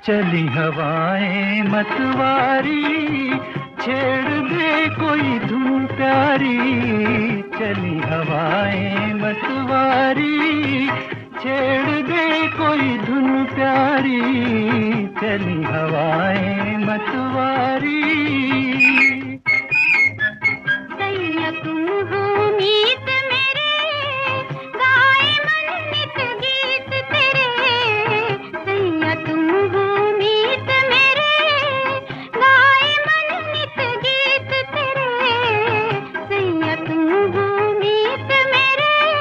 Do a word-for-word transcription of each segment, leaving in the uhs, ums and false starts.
चली हवाएं मतवारी, छेड़ दे कोई धुन प्यारी। चली हवाएं मतवारी, छेड़ दे कोई धुन प्यारी। चली हवाएं मतवारी। सैया तुम हो मीत मेरे, गाए मन नित गीत तेरे। सैया तुम हो मीत मेरे, गाए मन नित गीत तेरे। सैया तुम हो मीत मेरे।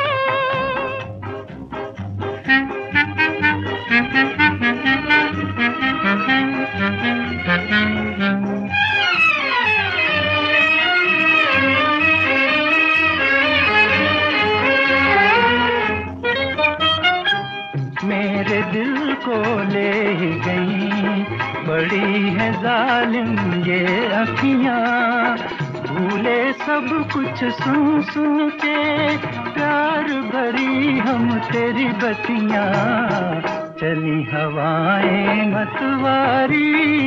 मेरे दिल को ले ही गई, बड़ी है जालिम ये अखियाँ। भूले सब कुछ सुन सुन के, प्यार भरी हम तेरी बतियाँ। चली हवाएं मतवारी।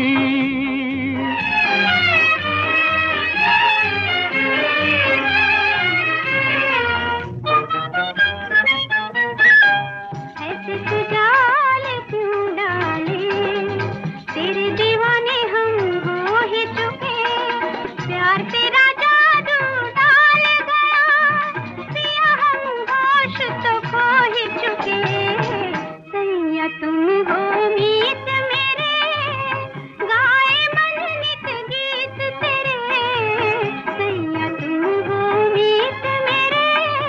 ऐसे तू जाल क्यों डाले, तेरे दीवाने हम हो ही चुके। प्यार तेरा जादू डाल गया, पिया हम होश तो खो ही चुके। सैया तुम हो मीत मेरे, गाए मन नित गीत तेरे। सैया तुम हो मीत मेरे।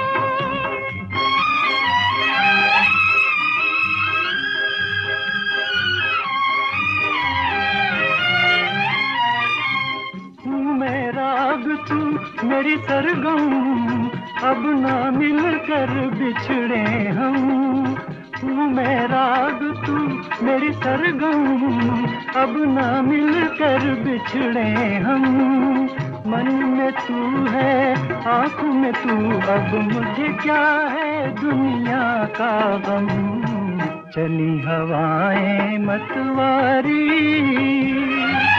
तू मेरा राग तू मेरी सरगम, अब ना मिलकर बिछड़े हम। तू मेरा राग तू मेरी सरगम, अब ना मिलकर बिछड़े हम। मन में तू है आँखों में तू, अब मुझे क्या है दुनिया का गम। चली हवाएं मतवारी।